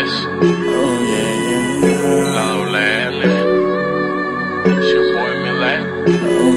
Records. Oh yeah, yeah. La doble L. It's your boy Milet. Oh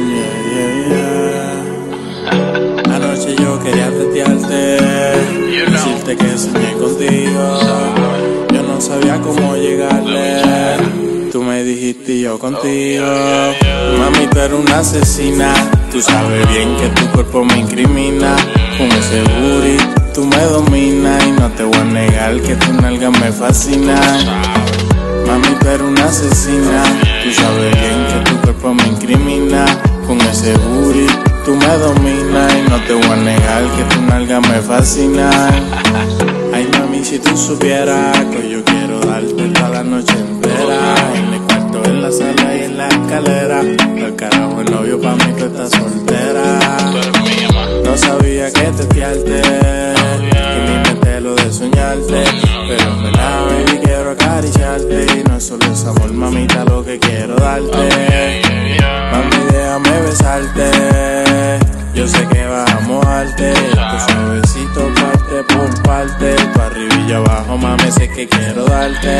yeah, yeah. Anoche yo quería tetearte, decirte que soñé contigo. Yo no sabía cómo llegarle. Tú me dijiste y yo contigo. Mami, tú eres una asesina. Tú sabes bien que tu cuerpo me incrimina. Con ese booty tú me dominas y no te voy a negar que tu nalga me fascina. Mami, tú eres una asesina. Tú sabes bien que tu cuerpo me incrimina. Con ese booty tú me dominas y no te voy a negar que tu nalga me fascina. Ay, mami, si tú supieras que yo quiero darte toda la noche entera. En el cuarto, en la sala y en la escalera. Al carajo el novio, pa' mí tú estás soltera. No sabía que tetearte y ni meterlo de soñarte. Pero en verdad, baby, quiero acariciarte. Y no es solo ese amor, mamita, lo que quiero darte. Mami, déjame besarte. Yo sé que vas a mojarte. Tu suavecito parte por parte. Tu arriba y abajo, mami, sé que quiero darte.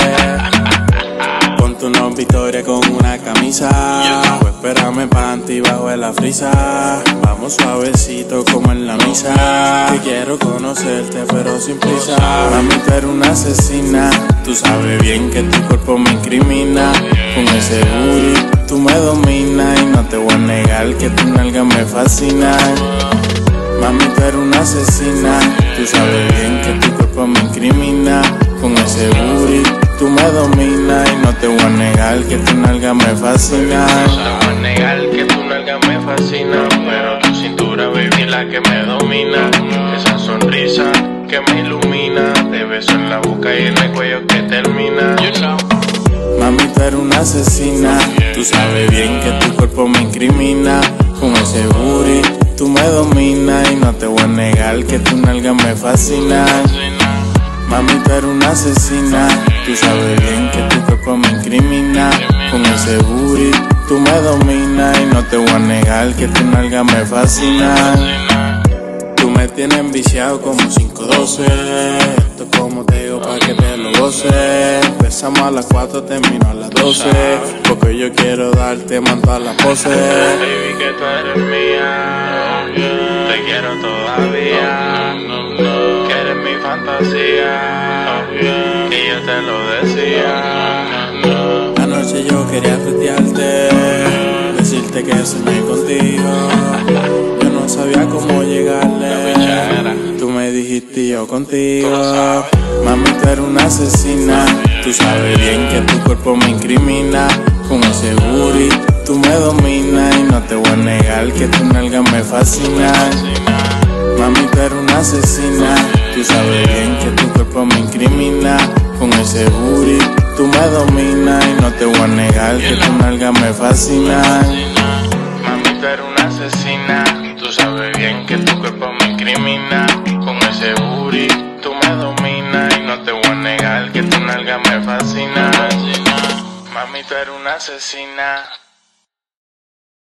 Ponte una victoria con una camisa. O espérame panty bajo de la frisa. Vamos suavecito como en la misa. Que quiero conocerte pero sin prisa. Mami, tú eres una asesina. Tú sabes bien que tu cuerpo me incrimina. Con ese booty tú me dominas y no te voy a negar que tu nalga me fascina. Mami, tú eres una asesina. Tú sabes bien que tu cuerpo me incrimina. Con ese booty tú me dominas y no te voy a negar que tu nalga me fascina. No te voy a negar que tu nalga me fascina, pero tu cintura, baby, la que me domina. Esa sonrisa que me ilumina. Te beso en la boca y en el cuello que termina. Mami, tú eres una asesina. Tú sabes bien que tu cuerpo me incrimina. Con ese booty tú me dominas y no te voy a negar que tu nalga me fascina. Mami, tú eres una asesina. Tú sabes bien que tu cuerpo me incrimina. Con ese booty tú me dominas y no te voy a negar que tu nalga me fascina. Tú me tienes enviciado como 512. Esto es como te digo pa' que te lo goces. Empezamos a las 4, termino a las 12. Porque yo quiero darte manto a la pose. Baby, que tú eres mía. Te quiero todavía. Que eres mi fantasía. Y yo te lo decía. Anoche yo quería tetearte, decirte que soñé contigo. Yo no sabía cómo llegarle. Tú me dijiste y yo contigo. Mami, tú eres una asesina. Tú sabes bien que tu cuerpo me incrimina. Con ese booty tú me dominas y no te voy a negar que tu nalga me fascina. Mami, tú eres una asesina. Tú sabes bien que tu cuerpo me incrimina. Con ese booty tú me dominas y no te voy a negar que tu nalga me fascina. Mami, tú eres una asesina. Tú sabes bien que tu cuerpo me incrimina. Con ese booty tú me dominas y no te voy a negar que tu nalga me fascina. Mami, tú eres una asesina.